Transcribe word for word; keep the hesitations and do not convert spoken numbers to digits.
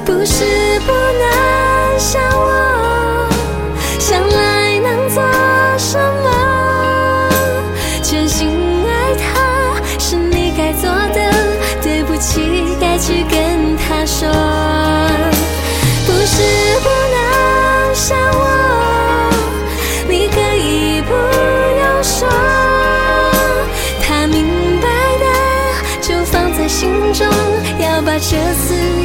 不是不能想我，想来能做什么？全心爱他是你该做的，对不起该去跟他说。不是不能想我，你可以不用说，他明白的就放在心中，要把这次